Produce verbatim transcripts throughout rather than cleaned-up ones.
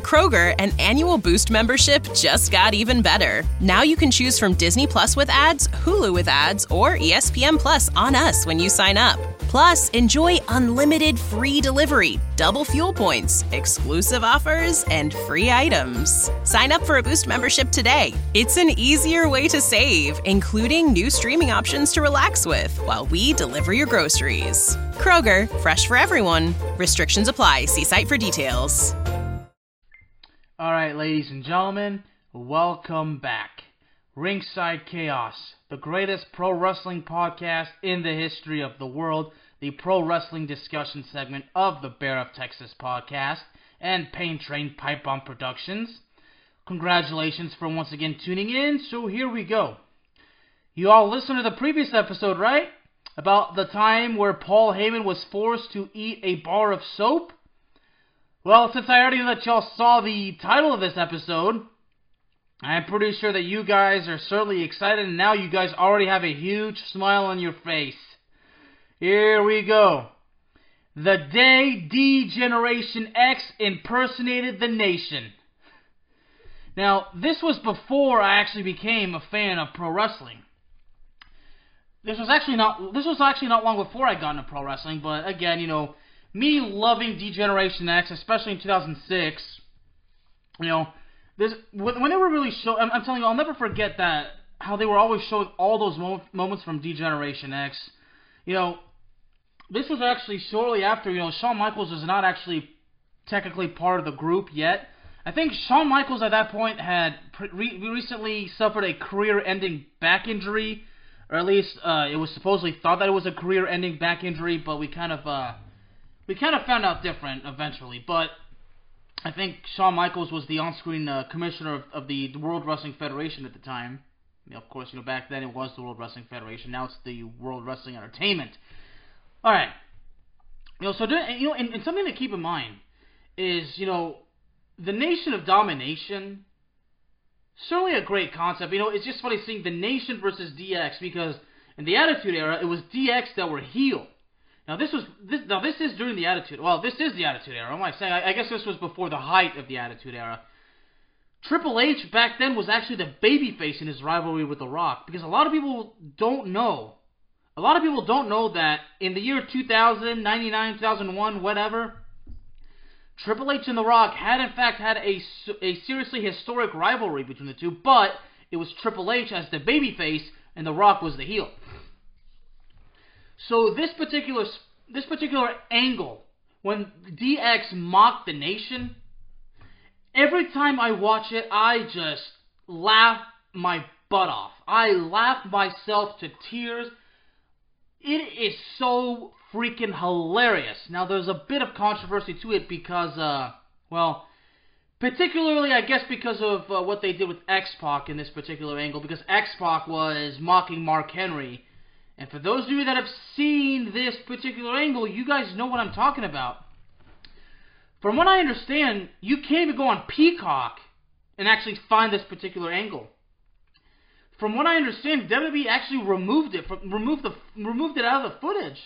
Kroger, an annual Boost membership just got even better. Now you can choose from Disney Plus with ads, Hulu with ads, or E S P N Plus on us when you sign up. Plus, enjoy unlimited free delivery, double fuel points, exclusive offers, and free items. Sign up for a Boost membership today. It's an easier way to save, including new streaming options to relax with while we deliver your groceries. Kroger, fresh for everyone. Restrictions apply. See site for details. All right, ladies and gentlemen, welcome back. Ringside Chaos, the greatest pro wrestling podcast in the history of the world, the pro wrestling discussion segment of the Bear of Texas podcast, and Pain Train Pipe Bomb Productions. Congratulations for once again tuning in, so here we go. You all listened to the previous episode, right? About the time where Paul Heyman was forced to eat a bar of soap? Well, since I already let y'all saw the title of this episode, I'm pretty sure that you guys are certainly excited, and now you guys already have a huge smile on your face. Here we go. The day D-Generation X impersonated the Nation. Now, this was before I actually became a fan of pro wrestling. This was actually not this was actually not long before I got into pro wrestling, but again, you know, me loving D-Generation X, especially in two thousand six, you know, this when they were really show, I'm, I'm telling you, I'll never forget that how they were always showing all those mo- moments from D-Generation X. You know, this was actually shortly after, you know, Shawn Michaels was not actually technically part of the group yet. I think Shawn Michaels at that point had pre- re- recently suffered a career-ending back injury, or at least uh, it was supposedly thought that it was a career-ending back injury, but we kind of uh, we kind of found out different eventually. But I think Shawn Michaels was the on-screen uh, commissioner of, of the World Wrestling Federation at the time. You know, of course, you know, back then it was the World Wrestling Federation. Now it's the World Wrestling Entertainment. All right. You know, so you know, and, and something to keep in mind is, you know, the Nation of Domination. Certainly a great concept. You know, it's just funny seeing the Nation versus D X, because in the Attitude Era, it was D X that were heel. Now this was this. Now this is during the Attitude. Well, this is the Attitude Era. What am I saying? I, I guess this was before the height of the Attitude Era. Triple H back then was actually the babyface in his rivalry with The Rock, because a lot of people don't know. A lot of people don't know that in the year two thousand, ninety-nine, two thousand one, whatever, Triple H and The Rock had in fact had a, a seriously historic rivalry between the two, but it was Triple H as the babyface and The Rock was the heel. So this particular this particular angle, when D X mocked the Nation, every time I watch it, I just laugh my butt off. I laugh myself to tears. It is so freaking hilarious. Now, there's a bit of controversy to it because, uh, well, particularly, I guess, because of uh, what they did with X-Pac in this particular angle, because X-Pac was mocking Mark Henry. And for those of you that have seen this particular angle, you guys know what I'm talking about. From what I understand, you can't even go on Peacock and actually find this particular angle. From what I understand, W W E actually removed it, from, removed the, removed it out of the footage.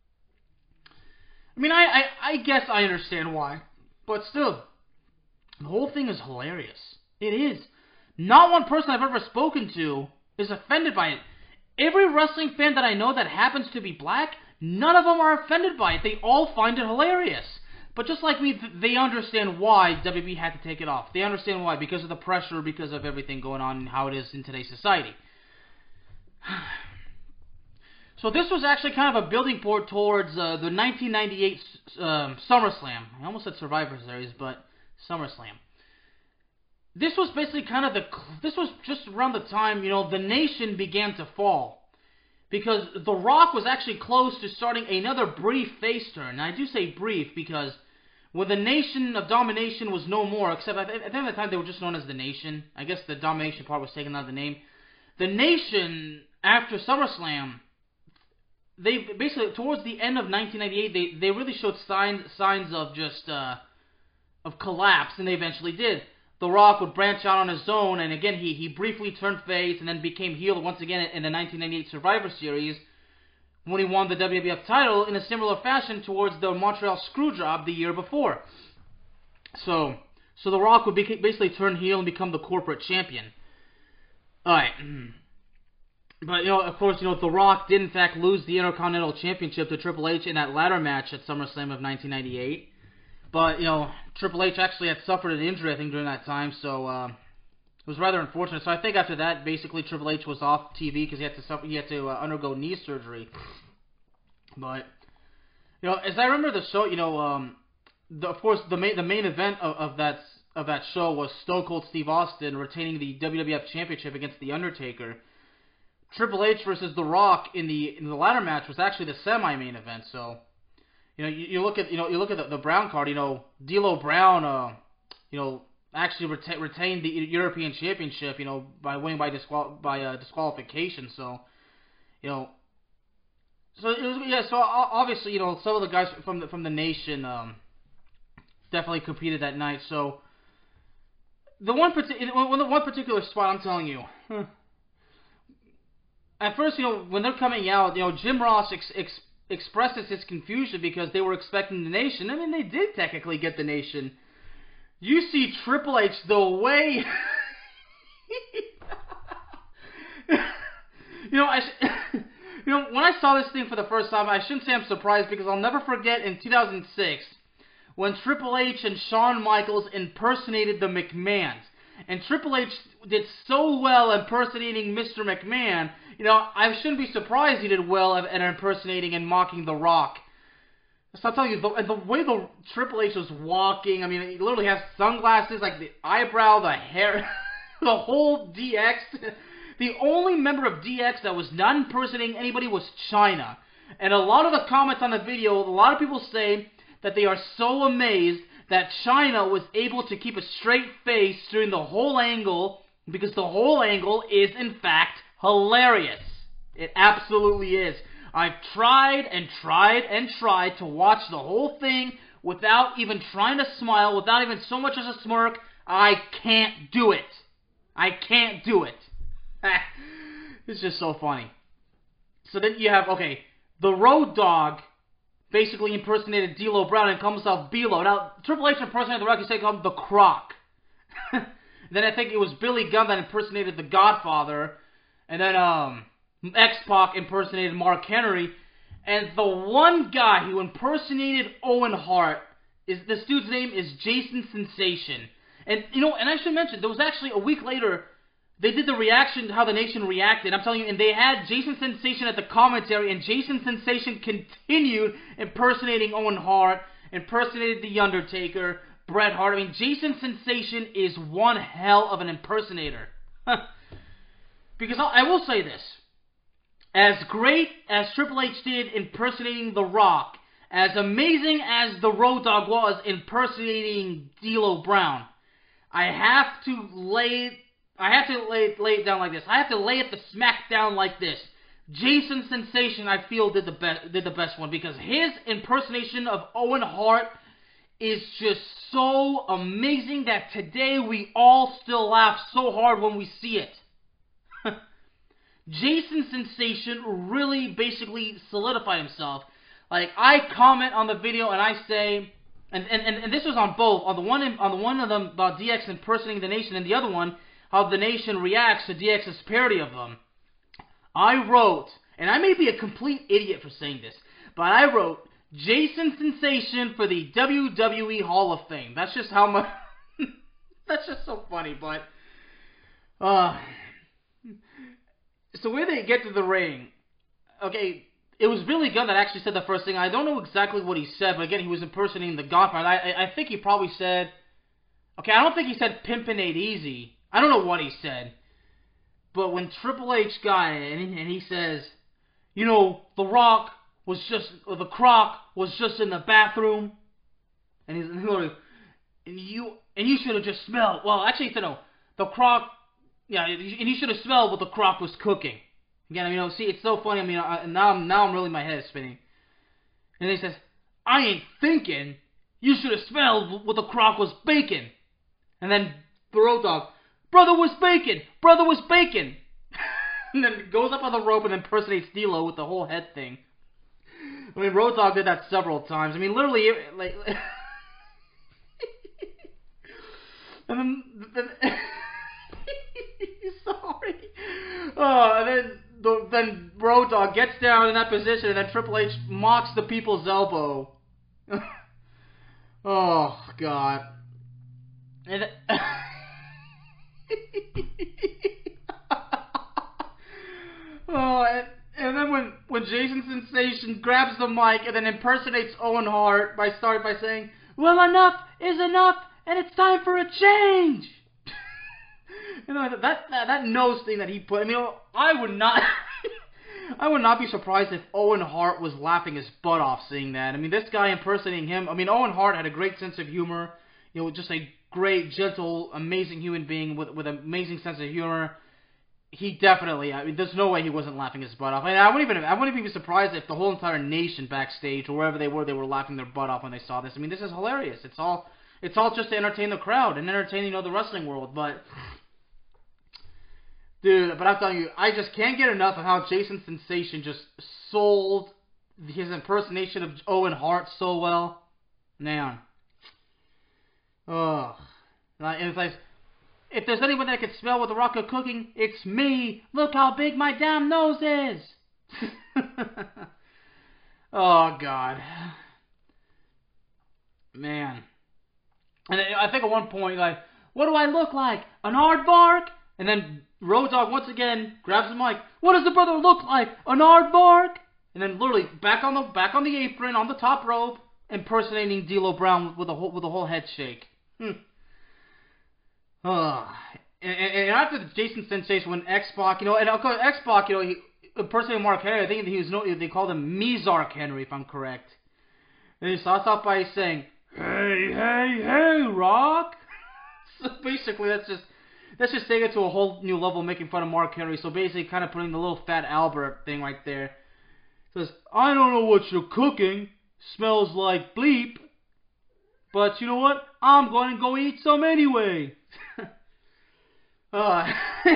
I mean, I, I, I guess I understand why, but still, the whole thing is hilarious. It is. Not one person I've ever spoken to is offended by it. Every wrestling fan that I know that happens to be black, none of them are offended by it. They all find it hilarious. But just like me, they understand why W W E had to take it off. They understand why, because of the pressure, because of everything going on and how it is in today's society. So this was actually kind of a building port towards uh, the nineteen ninety-eight um, SummerSlam. I almost said Survivor Series, but SummerSlam. This was basically kind of the, this was just around the time, you know, the Nation began to fall. Because The Rock was actually close to starting another brief face turn. And I do say brief because when the Nation of Domination was no more, except I think at the time they were just known as the Nation. I guess the Domination part was taken out of the name. The Nation, after SummerSlam, they basically, towards the end of nineteen ninety-eight, they, they really showed signs signs of just, uh, of collapse, and they eventually did. The Rock would branch out on his own, and again, he, he briefly turned face and then became heel once again in the nineteen ninety-eight Survivor Series when he won the W W F title in a similar fashion towards the Montreal Screwjob the year before. So, So The Rock would be, basically turn heel and become the corporate champion. Alright. But, you know, of course, you know, The Rock did in fact lose the Intercontinental Championship to Triple H in that ladder match at SummerSlam of nineteen ninety-eight. But, you know, Triple H actually had suffered an injury, I think, during that time, so uh, it was rather unfortunate. So I think after that, basically, Triple H was off T V because he had to suffer, he had to uh, undergo knee surgery. But, you know, as I remember the show, you know, um, the, of course, the main the main event of, of that of that show was Stone Cold Steve Austin retaining the W W F Championship against The Undertaker. Triple H versus The Rock in the in the ladder match was actually the semi-main event. So, you know, you, you look at you know you look at the, the Brown card. You know, D'Lo Brown, uh, you know, actually reta- retained the European Championship. You know, by winning by disqual- by uh, disqualification. So, you know, so it was yeah. So obviously, you know, some of the guys from the from the nation um, definitely competed that night. So, the one particular one particular spot I'm telling you. Huh, At first, you know, when they're coming out, you know, Jim Ross ex- ex- expresses his confusion because they were expecting the Nation. I mean, they did technically get the Nation. You see Triple H the way... you know, I sh- you know, when I saw this thing for the first time, I shouldn't say I'm surprised because I'll never forget in two thousand six when Triple H and Shawn Michaels impersonated the McMahons. And Triple H did so well impersonating Mister McMahon, you know, I shouldn't be surprised he did well at impersonating and mocking The Rock. So I'll tell you, the, the way the Triple H was walking, I mean, he literally has sunglasses, like the eyebrow, the hair, the whole D X. The only member of D X that was not impersonating anybody was Chyna. And a lot of the comments on the video, a lot of people say that they are so amazed that Chyna was able to keep a straight face during the whole angle, because the whole angle is, in fact, hilarious. It absolutely is. I've tried and tried and tried to watch the whole thing without even trying to smile, without even so much as a smirk. I can't do it. I can't do it. It's just so funny. So then you have, okay, the Road Dogg basically impersonated D'Lo Brown and calls himself B-Lo. Now, Triple H impersonated The Rock, he said he called him the Croc. Then I think it was Billy Gunn that impersonated The Godfather. And then um, X-Pac impersonated Mark Henry. And the one guy who impersonated Owen Hart, is this dude's name is Jason Sensation. And, you know, and I should mention, there was actually a week later, they did the reaction, how the nation reacted. I'm telling you, and they had Jason Sensation at the commentary, and Jason Sensation continued impersonating Owen Hart, impersonated The Undertaker, Bret Hart. I mean, Jason Sensation is one hell of an impersonator. Because I, I will say this. As great as Triple H did impersonating The Rock, as amazing as the Road Dogg was impersonating D'Lo Brown, I have to lay... I have to lay, lay it down like this. I have to lay it the smack down like this. Jason Sensation, I feel, did the best did the best one, because his impersonation of Owen Hart is just so amazing that today we all still laugh so hard when we see it. Jason Sensation really basically solidified himself. Like, I comment on the video and I say, and and, and, and this was on both, on the one on the one of them about D X impersonating the Nation, and the other one how the Nation reacts to D X's parody of them. I wrote, and I may be a complete idiot for saying this, but I wrote, Jason Sensation for the W W E Hall of Fame. That's just how much... that's just so funny, but... Uh, so where they get to the ring, okay, it was Billy Gunn that actually said the first thing. I don't know exactly what he said, but again, he was impersonating the Godfather. I, I, I think he probably said... Okay, I don't think he said Pimpin' Ain't Easy. I don't know what he said, but when Triple H got it, and he, and he says, you know, The Rock was just, or the Croc was just in the bathroom, and he's, and you, and you should have just smelled, well, actually, he said, no, the Croc, yeah, and you should have smelled what the Croc was cooking. Again, you know, see, it's so funny, I mean, I, now, I'm, now I'm really, my head is spinning. And then he says, I ain't thinking, you should have smelled what the Croc was baking. And then the Road Dogg, brother was bacon! Brother was bacon! And then goes up on the rope and impersonates D'Lo with the whole head thing. I mean, Road Dogg did that several times. I mean, literally, like... And then, then sorry. Oh, and then the, then Road Dogg gets down in that position, and then Triple H mocks the people's elbow. Oh God. And oh, and, and then when when Jason Sensation grabs the mic and then impersonates Owen Hart by starting by saying, "Well, enough is enough, and it's time for a change." You know, that, that that nose thing that he put. I mean, I would not, I would not be surprised if Owen Hart was laughing his butt off seeing that. I mean, this guy impersonating him. I mean, Owen Hart had a great sense of humor. You know, just a great, gentle, amazing human being with with an amazing sense of humor. He definitely. I mean, there's no way he wasn't laughing his butt off. I, mean, I wouldn't even. I wouldn't even be surprised if the whole entire nation backstage or wherever they were, they were laughing their butt off when they saw this. I mean, this is hilarious. It's all. It's all just to entertain the crowd and entertain, you know, the wrestling world. But, dude, but I'm telling you, I just can't get enough of how Jason Sensation just sold his impersonation of Owen Hart so well. Man. Ugh. And it's like, if there's anyone that can smell what the Rock are cooking, it's me. Look how big my damn nose is. Oh, God. Man. And I think at one point, like, what do I look like? An aardvark? And then Road Dogg once again grabs the mic. What does the brother look like? An aardvark? And then literally back on the back on the apron on the top rope, impersonating D'Lo Brown with a whole with a whole head shake. Hmm. Uh, and, and, and after the Jason Sensation, when X-Pac, you know, and X-Pac, you know, he impersonating Mark Henry. I think he was no, they called him Mizark Henry, if I'm correct. And he starts off by saying, "Hey, hey, hey, Rock." So basically, that's just that's just taking it to a whole new level, making fun of Mark Henry. So basically, kind of putting the little fat Albert thing right there. Says, "I don't know what you're cooking. Smells like bleep. But you know what? I'm going to go eat some anyway." uh,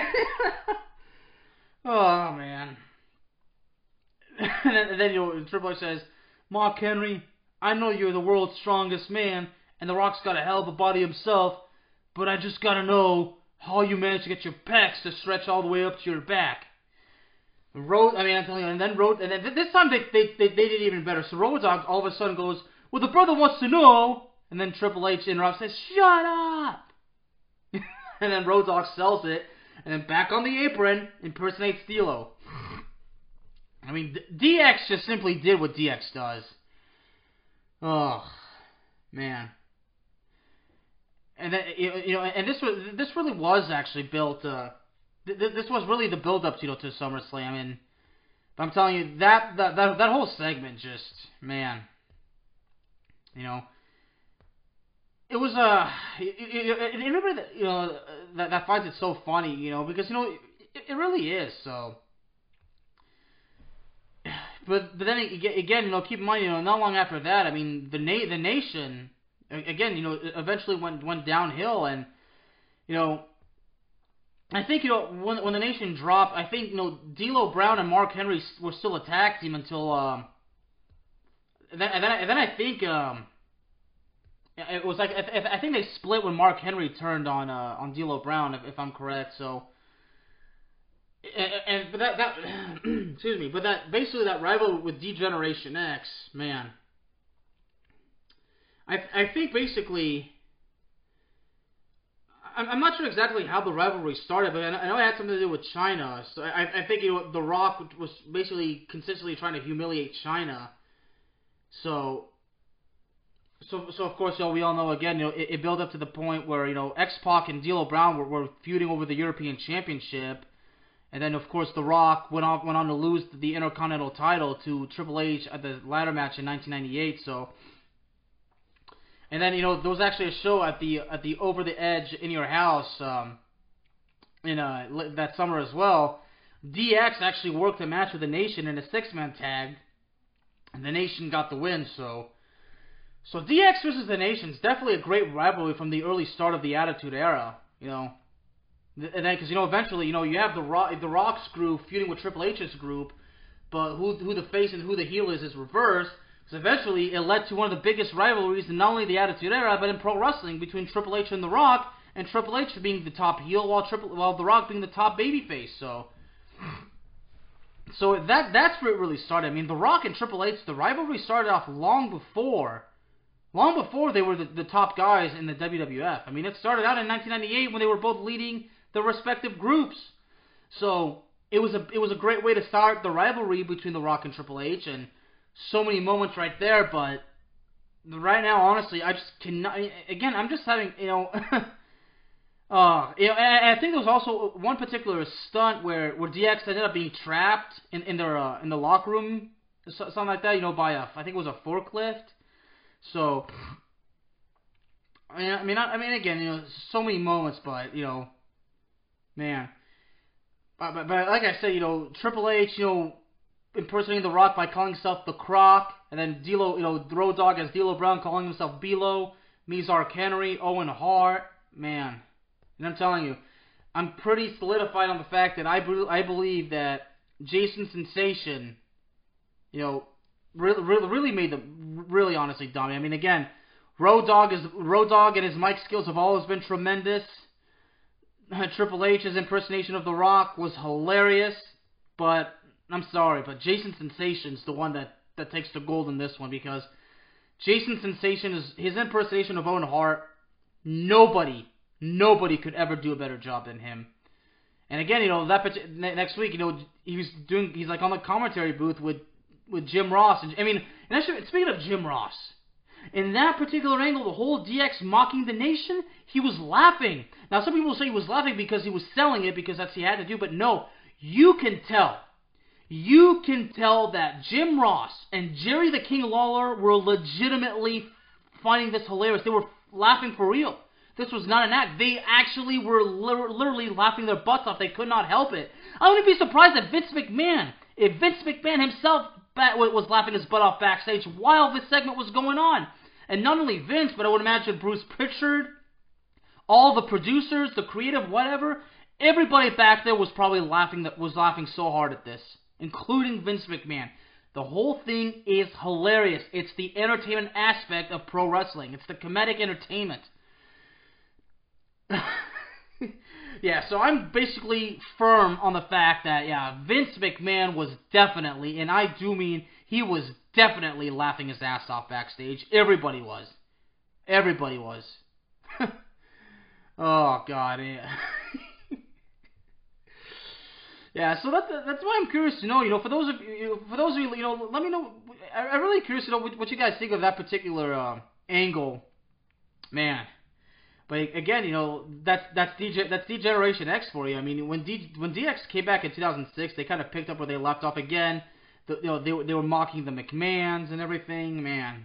oh man. And then, and then you know, Triple H says, "Mark Henry, I know you're the world's strongest man, and The Rock's got a hell of a body himself, but I just gotta know how you managed to get your pecs to stretch all the way up to your back." Road, I mean, I'm telling you, and then Road, and then this time they they they, they did even better. So Road Dogg all of a sudden goes, "Well, the brother wants to know," and then Triple H interrupts, says, "Shut up!" And then Road Dogg sells it, and then back on the apron impersonates D'Lo. I mean, D X just simply did what D X does. Oh, man. And then, you know, and this was this really was actually built. Uh, th- this was really the build-up, you know, to SummerSlam. And I'm telling you, that that that, that whole segment just, man, you know, it was a. Uh, and remember that, you know, that that finds it so funny, you know, because you know it, it really is so. But but then again, you know, keep in mind, you know, not long after that, I mean, the na- the nation, again, you know, eventually went went downhill, and you know, I think you know when when the nation dropped, I think you know D'Lo Brown and Mark Henry were still a tag team until um, and then and then, and then I think um, it was like I, I think they split when Mark Henry turned on uh, on D'Lo Brown, if, if I'm correct, so. And, and but that that excuse me, but that basically that rivalry with D-Generation X, man. I I think basically, I'm I'm not sure exactly how the rivalry started, but I know it had something to do with China. So I I think you know The Rock was basically consistently trying to humiliate China. So. So, so of course, you know, we all know again, you know, it, it built up to the point where you know X-Pac and D'Lo Brown were, were feuding over the European Championship. And then, of course, The Rock went on went on to lose the Intercontinental title to Triple H at the ladder match in nineteen ninety-eight. So, and then you know there was actually a show at the at the Over the Edge in Your House um, in uh, that summer as well. D X actually worked a match with the Nation in a six-man tag, and the Nation got the win. So, so D X versus the Nation is definitely a great rivalry from the early start of the Attitude Era. You know. And then, because, you know, eventually, you know, you have the Rock, the Rock's group feuding with Triple H's group, but who who the face and who the heel is is reversed. Because eventually, it led to one of the biggest rivalries in not only the Attitude Era, but in pro wrestling between Triple H and The Rock, and Triple H being the top heel, while Triple while The Rock being the top babyface. So, so that that's where it really started. I mean, The Rock and Triple H, the rivalry started off long before, long before they were the, the top guys in the W W F. I mean, it started out in nineteen ninety-eight when they were both leading their respective groups. So it was a it was a great way to start the rivalry between The Rock and Triple H, and so many moments right there. But right now, honestly, I just cannot. Again, I'm just having, you know, uh, you know, and I think there was also one particular stunt where, where D X ended up being trapped in in their uh, in the locker room, something like that. You know, by a I think it was a forklift. So, I mean, I mean, I mean, again, you know, so many moments, but you know, man, but but, but like I said, you know, Triple H, you know, impersonating The Rock by calling himself the Croc, and then D'Lo, you know, Road Dogg as D'Lo Brown calling himself B-Lo, Mizar Kennery, Owen Hart, man. And I'm telling you, I'm pretty solidified on the fact that I, be- I believe that Jason Sensation, you know, really, really, really made them really honestly dumb. I mean, again, Road Dogg is Road Dogg and his mic skills have always been tremendous. Triple H's impersonation of The Rock was hilarious, but I'm sorry, but Jason Sensation's the one that, that takes the gold in this one, because Jason Sensation is his impersonation of Owen Hart. Nobody, nobody could ever do a better job than him. And again, you know, that next week, you know, he was doing, he's like on the commentary booth with, with Jim Ross. And I mean, and actually, speaking of Jim Ross, in that particular angle, the whole D X mocking the nation, he was laughing. Now, some people say he was laughing because he was selling it, because that's what he had to do, but no, you can tell. You can tell that Jim Ross and Jerry the King Lawler were legitimately finding this hilarious. They were laughing for real. This was not an act. They actually were li- literally laughing their butts off. They could not help it. I wouldn't be surprised if Vince McMahon, if Vince McMahon himself was laughing his butt off backstage while this segment was going on. And not only Vince, but I would imagine Bruce Pritchard, all the producers, the creative, whatever, everybody back there was probably laughing. That was laughing so hard at this, including Vince McMahon. The whole thing is hilarious. It's the entertainment aspect of pro wrestling. It's the comedic entertainment. Yeah, so I'm basically firm on the fact that, yeah, Vince McMahon was definitely, and I do mean he was definitely laughing his ass off backstage. Everybody was. Everybody was. Oh, God, yeah. Yeah, so that's that's why I'm curious to know. You know, for those of you, for those of you, you know, let me know. I'm really curious to know what you guys think of that particular uh, angle, man. But again, you know, that's that's D J that's D-Generation X for you. I mean, when D when D X came back in two thousand six, they kind of picked up where they left off again. The, you know, they they were mocking the McMahons and everything, man.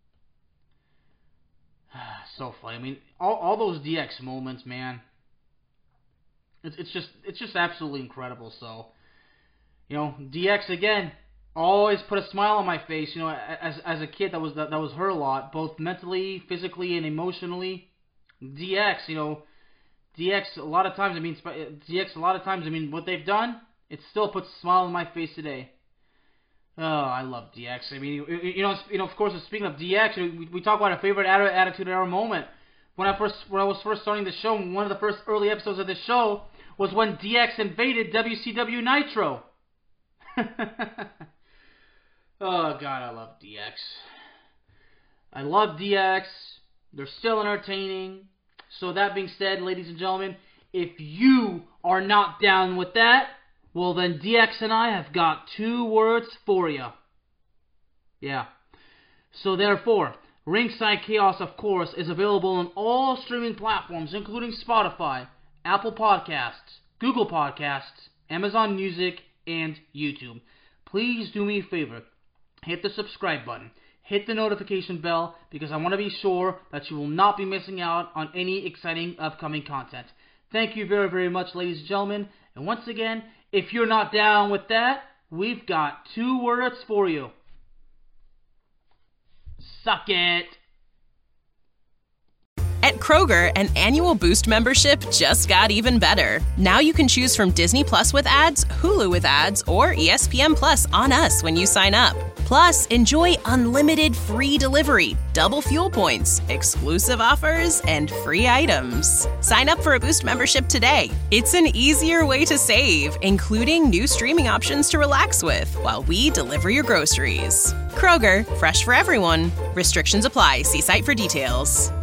So funny. I mean, all all those D X moments, man. It's it's just it's just absolutely incredible. So, you know, D X again always put a smile on my face. You know, as as a kid, that was that, that was her a lot, both mentally, physically, and emotionally. D X, you know, D X a lot of times. I mean, D X a lot of times. I mean, what they've done, it still puts a smile on my face today. Oh, I love D X. I mean, you, you know, you know. Of course, speaking of D X, we, we talk about our favorite Attitude Era moment. When I first when I was first starting the show, one of the first early episodes of the show was when D X invaded W C W Nitro. Oh, God, I love D X. I love D X. They're still entertaining. So that being said, ladies and gentlemen, if you are not down with that, well then D X and I have got two words for you. Yeah. So therefore, Ringside Chaos, of course, is available on all streaming platforms, including Spotify, Apple Podcasts, Google Podcasts, Amazon Music, and YouTube. Please do me a favor. Hit the subscribe button. Hit the notification bell, because I want to be sure that you will not be missing out on any exciting upcoming content. Thank you very, very much, ladies and gentlemen. And once again, if you're not down with that, we've got two words for you. Suck it. At Kroger, an annual Boost membership just got even better. Now you can choose from Disney Plus with ads, Hulu with ads, or E S P N Plus on us when you sign up. Plus, enjoy unlimited free delivery, double fuel points, exclusive offers, and free items. Sign up for a Boost membership today. It's an easier way to save, including new streaming options to relax with while we deliver your groceries. Kroger, fresh for everyone. Restrictions apply. See site for details.